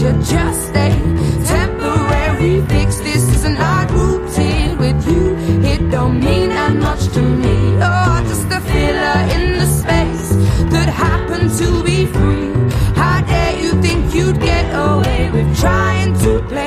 should just stay temporary fix. This isn't like routine with you. It don't mean that much to me. Oh, just a filler in the space that happened to be free. How dare you think you'd get away with trying to play